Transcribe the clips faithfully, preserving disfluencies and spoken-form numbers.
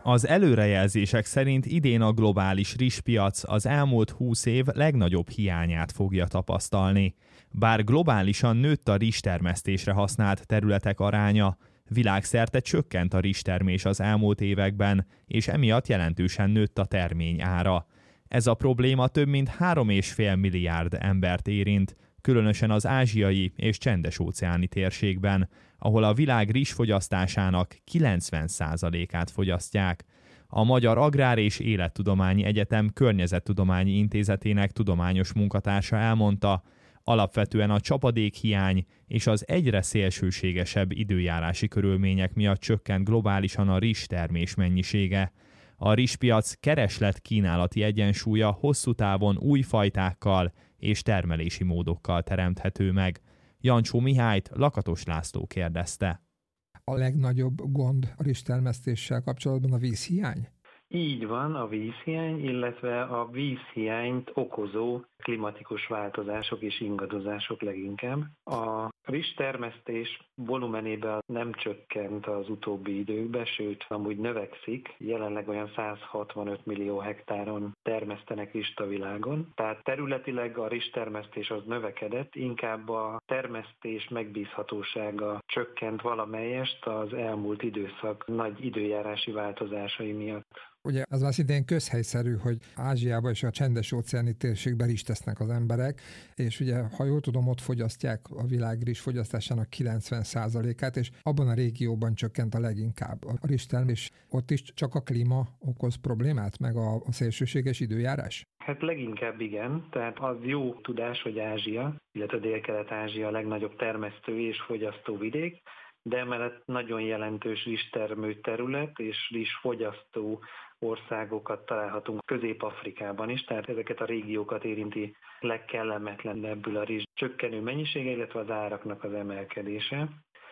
Az előrejelzések szerint idén a globális rizspiac az elmúlt húsz év legnagyobb hiányát fogja tapasztalni. Bár globálisan nőtt a rizstermesztésre használt területek aránya, világszerte csökkent a rizstermés az elmúlt években, és emiatt jelentősen nőtt a termény ára. Ez a probléma több mint három egész öt milliárd embert érint, különösen az ázsiai és csendes-óceáni térségben, ahol a világ rizsfogyasztásának kilencven százalékát fogyasztják. A Magyar Agrár- és Élettudományi Egyetem Környezettudományi Intézetének tudományos munkatársa elmondta, alapvetően a csapadékhiány és az egyre szélsőségesebb időjárási körülmények miatt csökkent globálisan a rizstermés mennyisége. A rizspiac kereslet-kínálati egyensúlya hosszú távon új fajtákkal és termelési módokkal teremthető meg. Jancsó Mihályt Lakatos László kérdezte. A legnagyobb gond a rizstermesztéssel kapcsolatban a vízhiány? Így van, a vízhiány, illetve a vízhiányt okozó klimatikus változások és ingadozások leginkább. A rizstermesztés volumenében nem csökkent az utóbbi időkben, sőt, amúgy növekszik. Jelenleg olyan száz hatvanöt millió hektáron termesztenek rizst a világon. Tehát területileg a rizstermesztés az növekedett, inkább a termesztés megbízhatósága csökkent valamelyest az elmúlt időszak nagy időjárási változásai miatt. Ugye az már szintén közhelyszerű, hogy Ázsiában és a csendes-óceáni térségben is tesznek az emberek, és ugye, ha jól tudom, ott fogyasztják a világ rizsfogyasztásának kilencven százalékát, és abban a régióban csökkent a leginkább a rizstermés. Ott is csak a klíma okoz problémát, meg a, a szélsőséges időjárás? Hát leginkább igen, tehát az jó tudás, hogy Ázsia, illetve Dél-Kelet-Ázsia a legnagyobb termesztő és fogyasztó vidék, de emellett nagyon jelentős rizstermő terület és rizsfogyasztó országokat találhatunk Közép-Afrikában is, tehát ezeket a régiókat érinti legkellemetlenebbül a rizs csökkenő mennyisége, illetve az áraknak az emelkedése.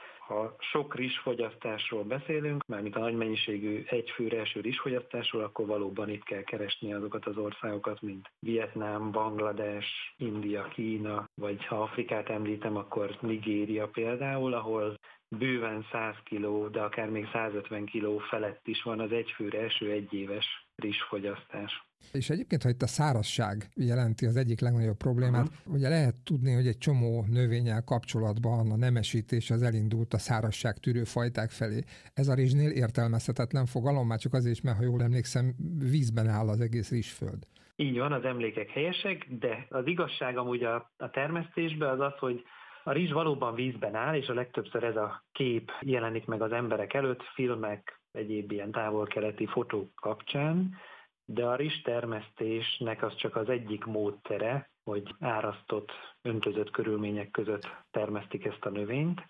Ha sok rizsfogyasztásról beszélünk, mármint a nagy mennyiségű egyfőre eső rizsfogyasztásról, akkor valóban itt kell keresni azokat az országokat, mint Vietnám, Banglades, India, Kína, vagy ha Afrikát említem, akkor Nigéria például, ahol bőven száz kiló, de akár még százötven kiló felett is van az egyfőre eső egyéves rizsfogyasztás. És egyébként, ha itt a szárazság jelenti az egyik legnagyobb problémát, uh-huh. ugye lehet tudni, hogy egy csomó növényel kapcsolatban a nemesítés az elindult a szárazságtűrő fajták felé. Ez a rizsnél értelmezhetetlen fogalom, már csak azért is, mert ha jól emlékszem, vízben áll az egész rizsföld. Így van, az emlékek helyesek, de az igazság amúgy a, a termesztésben az az, hogy a rizs valóban vízben áll, és a legtöbbször ez a kép jelenik meg az emberek előtt, filmek, egyéb ilyen távol-keleti fotók kapcsán, de a rizstermesztésnek az csak az egyik módszere, hogy árasztott, öntözött körülmények között termesztik ezt a növényt.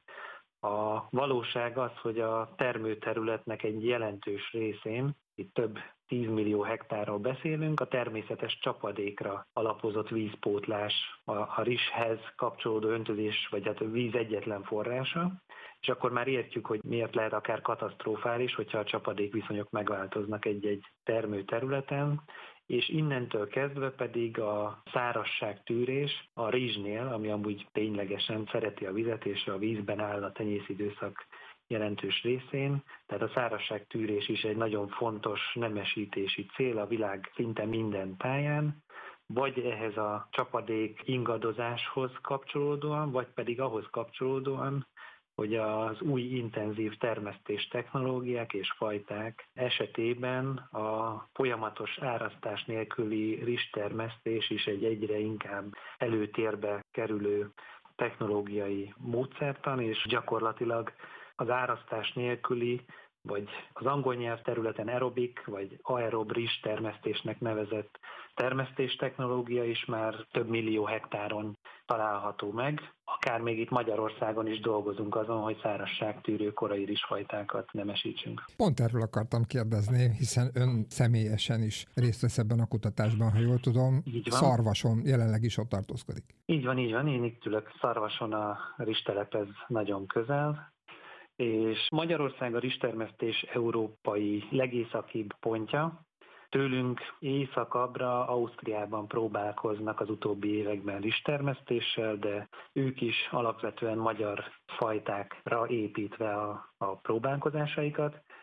A valóság az, hogy a termőterületnek egy jelentős részén, itt több tízmillió hektárról beszélünk, a természetes csapadékra alapozott vízpótlás a, a rizshez kapcsolódó öntözés, vagy hát a víz egyetlen forrása, és akkor már értjük, hogy miért lehet akár katasztrofális, hogyha a csapadékviszonyok megváltoznak egy-egy termőterületen, és innentől kezdve pedig a szárazságtűrés a rizsnél, ami amúgy ténylegesen szereti a vizet, és a vízben áll a tenyészidőszak jelentős részén, tehát a szárazságtűrés is egy nagyon fontos nemesítési cél a világ szinte minden táján, vagy ehhez a csapadék ingadozáshoz kapcsolódóan, vagy pedig ahhoz kapcsolódóan, hogy az új intenzív termesztés technológiák és fajták esetében a folyamatos árasztás nélküli rizstermesztés is egy egyre inkább előtérbe kerülő technológiai módszertan, és gyakorlatilag az árasztás nélküli, vagy az angol nyelv területen aerobik, vagy aerob rizstermesztésnek nevezett termesztés technológia is már több millió hektáron található meg. Akár még itt Magyarországon is dolgozunk azon, hogy szárazságtűrő korai rizsfajtákat nemesítsünk. Pont erről akartam kérdezni, hiszen ön személyesen is részt vesz ebben a kutatásban, ha jól tudom. Szarvason jelenleg is ott tartózkodik. Így van, így van. Én itt ülök Szarvason, a rizstelephez nagyon közel. És Magyarország a rizstermesztés európai legészakibb pontja. Tőlünk északabbra Ausztriában próbálkoznak az utóbbi években rizstermesztéssel, de ők is alapvetően magyar fajtákra építve a, a próbálkozásaikat.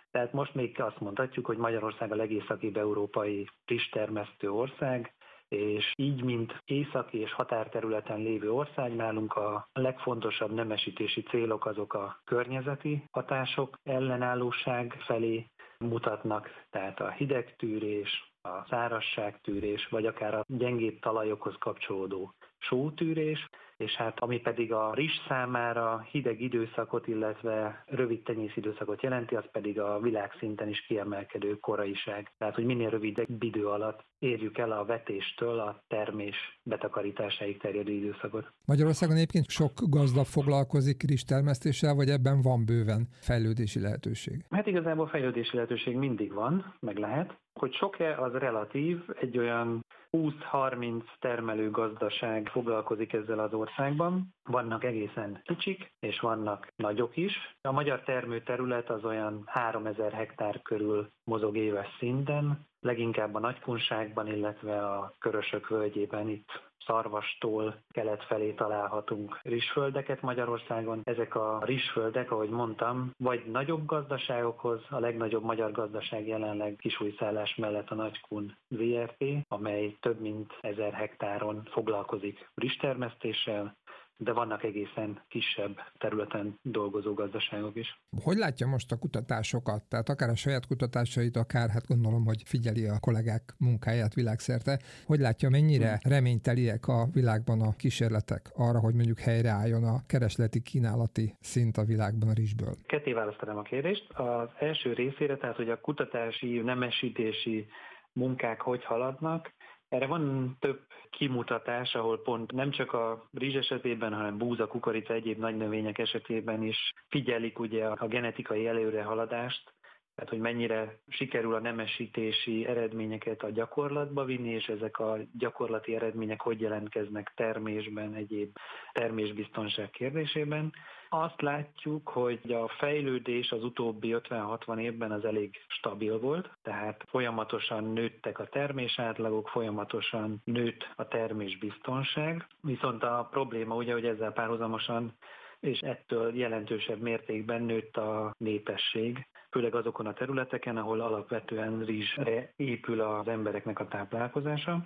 Tehát most még azt mondhatjuk, hogy Magyarország a legészakibb európai rizstermesztő ország, és így, mint északi és határterületen lévő ország, nálunk a legfontosabb nemesítési célok azok a környezeti hatások, ellenállóság felé mutatnak, tehát a hidegtűrés, a szárazságtűrés, vagy akár a gyengébb talajokhoz kapcsolódó sótűrés, és hát ami pedig a rizs számára hideg időszakot, illetve rövid tenyész időszakot jelenti, az pedig a világszinten is kiemelkedő koraiság. Tehát, hogy minél rövidebb idő alatt érjük el a vetéstől a termés betakarításáig terjedő időszakot. Magyarországon egyébként sok gazda foglalkozik rizstermesztéssel, vagy ebben van bőven fejlődési lehetőség? Hát igazából fejlődési lehetőség mindig van, meg lehet. Hogy sok-e, az relatív, egy olyan húsz-harminc termelő gazdaság foglalkozik ezzel az országban. Vannak egészen kicsik, és vannak nagyok is. A magyar termőterület az olyan háromezer hektár körül mozog éves szinten, leginkább a Nagykunságban, illetve a Körösök völgyében itt Szarvastól kelet felé találhatunk rizsföldeket Magyarországon. Ezek a rizsföldek, ahogy mondtam, vagy nagyobb gazdaságokhoz, a legnagyobb magyar gazdaság jelenleg Kisújszállás mellett a Nagykun zé er té, amely több mint ezer hektáron foglalkozik rizstermesztéssel, de vannak egészen kisebb területen dolgozó gazdaságok is. Hogy látja most a kutatásokat? Tehát akár a saját kutatásait, akár hát gondolom, hogy figyeli a kollégák munkáját világszerte. Hogy látja, mennyire reményteliek a világban a kísérletek arra, hogy mondjuk helyreálljon a keresleti kínálati szint a világban a rizsből? Ketté választanám a kérdést. Az első részére, tehát hogy a kutatási, nemesítési munkák hogy haladnak, erre van több kimutatás, ahol pont nem csak a rizs esetében, hanem búza, kukorica, egyéb nagy növények esetében is figyelik ugye a genetikai előrehaladást, tehát hogy mennyire sikerül a nemesítési eredményeket a gyakorlatba vinni, és ezek a gyakorlati eredmények hogy jelentkeznek termésben, egyéb termésbiztonság kérdésében. Azt látjuk, hogy a fejlődés az utóbbi ötven-hatvan évben az elég stabil volt, tehát folyamatosan nőttek a termésátlagok, folyamatosan nőtt a termésbiztonság, viszont a probléma ugye, hogy ezzel párhuzamosan és ettől jelentősebb mértékben nőtt a népesség, főleg azokon a területeken, ahol alapvetően rizsre épül az embereknek a táplálkozása.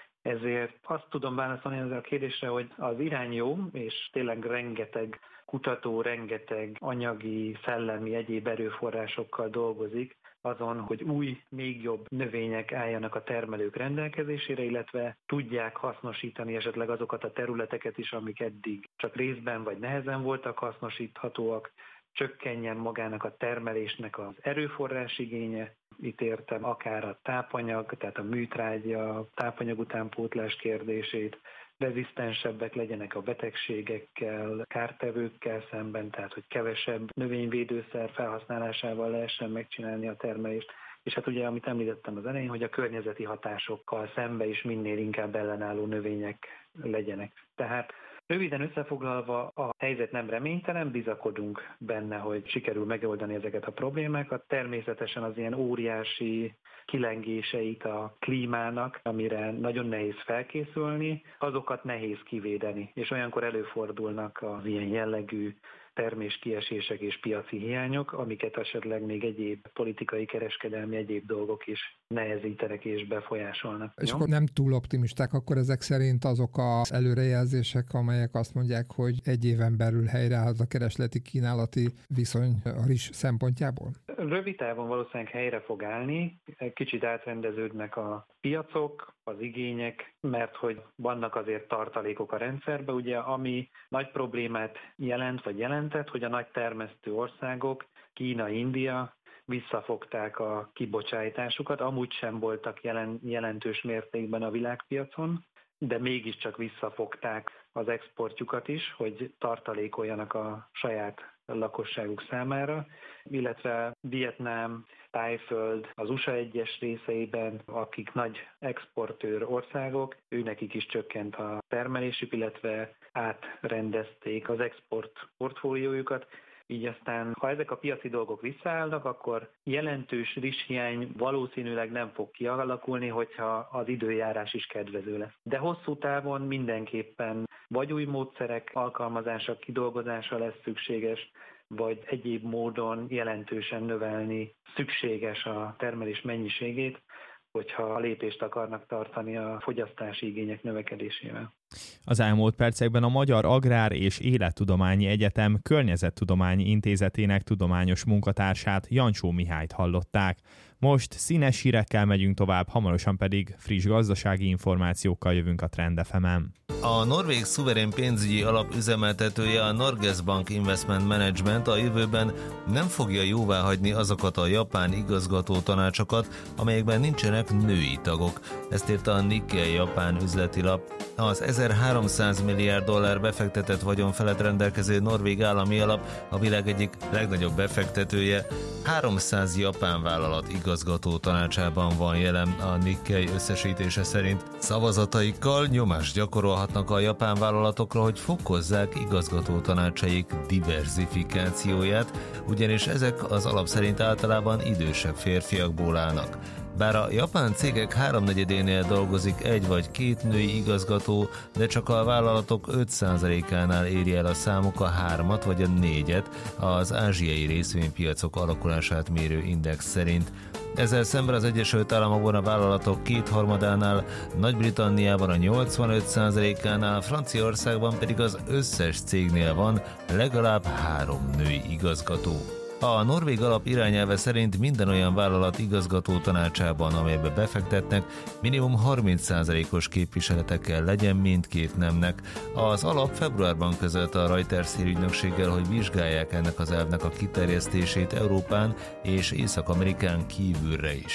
Ezért azt tudom válaszolni ezzel a kérdésre, hogy az irány jó, és tényleg rengeteg kutató, rengeteg anyagi, szellemi, egyéb erőforrásokkal dolgozik azon, hogy új, még jobb növények álljanak a termelők rendelkezésére, illetve tudják hasznosítani esetleg azokat a területeket is, amik eddig csak részben vagy nehezen voltak hasznosíthatóak, csökkenjen magának a termelésnek az erőforrás igénye. Itt értem akár a tápanyag, tehát a műtrágya, tápanyag utánpótlás kérdését, rezisztensebbek legyenek a betegségekkel, kártevőkkel szemben, tehát hogy kevesebb növényvédőszer felhasználásával lehessen megcsinálni a termelést. És hát ugye, amit említettem az elején, hogy a környezeti hatásokkal szembe is minél inkább ellenálló növények legyenek. Tehát röviden összefoglalva, a helyzet nem reménytelen, bizakodunk benne, hogy sikerül megoldani ezeket a problémákat. Természetesen az ilyen óriási kilengéseit a klímának, amire nagyon nehéz felkészülni, azokat nehéz kivédeni, és olyankor előfordulnak az ilyen jellegű terméskiesések és piaci hiányok, amiket esetleg még egyéb politikai, kereskedelmi, egyéb dolgok is nehezítenek és befolyásolnak. És akkor nem túl optimisták akkor ezek szerint azok az előrejelzések, amelyek azt mondják, hogy egy éven belül helyreáll a keresleti kínálati viszony a rizs szempontjából? Rövid távon valószínűleg helyre fog állni, kicsit átrendeződnek a piacok, az igények, mert hogy vannak azért tartalékok a rendszerben, ugye, ami nagy problémát jelent, vagy jelentett, hogy a nagy termesztő országok, Kína, India visszafogták a kibocsátásukat, amúgy sem voltak jelen, jelentős mértékben a világpiacon, de mégiscsak visszafogták az exportjukat is, hogy tartalékoljanak a saját lakosságuk számára, illetve Vietnám, Tájföld, az u es á egyes részeiben, akik nagy exportőr országok, őnekik is csökkent a termelésük, illetve átrendezték az export portfóliójukat. Így aztán, ha ezek a piaci dolgok visszaállnak, akkor jelentős rizshiány valószínűleg nem fog kialakulni, hogyha az időjárás is kedvező lesz. De hosszú távon mindenképpen vagy új módszerek alkalmazása, kidolgozása lesz szükséges, vagy egyéb módon jelentősen növelni szükséges a termelés mennyiségét, hogyha a lépést akarnak tartani a fogyasztási igények növekedésével. Az elmúlt percekben a Magyar Agrár és Élettudományi Egyetem Környezettudományi Intézetének tudományos munkatársát, Jancsó Mihályt hallották. Most színes hírekkel megyünk tovább, hamarosan pedig friss gazdasági információkkal jövünk a Trend ef emen. A norvég szuverén pénzügyi alap üzemeltetője, a Norges Bank Investment Management a jövőben nem fogja jóváhagyni azokat a japán igazgató tanácsokat, amelyekben nincsenek női tagok. Ezt írta a Nikkei japán üzleti lap. Az ezerháromszáz milliárd dollár befektetett vagyon felett rendelkező norvég állami alap a világ egyik legnagyobb befektetője. háromszáz japán vállalat igazgató tanácsában van jelen a Nikkei összesítése szerint. Szavazataikkal nyomást gyakorolhatnak a japán vállalatokra, hogy fokozzák igazgató tanácsaik diverzifikációját, ugyanis ezek az alap szerint általában idősebb férfiakból állnak. Bár a japán cégek háromnegyedénél dolgozik egy vagy két női igazgató, de csak a vállalatok öt százalékánál éri el a számuk a hármat vagy a négyet az ázsiai részvénypiacok alakulását mérő index szerint. Ezzel szemben az Egyesült Államokban a vállalatok kétharmadánál, Nagy-Britanniában a nyolcvanöt százalékánál, Franciaországban pedig az összes cégnél van legalább három női igazgató. A norvég alap irányelve szerint minden olyan vállalat igazgató tanácsában, amelybe befektetnek, minimum harminc százalékos képviselete kell legyen mindkét nemnek. Az alap februárban közölte a Reuters hírügynökséggel, hogy vizsgálják ennek az elvnek a kiterjesztését Európán és Észak-Amerikán kívülre is.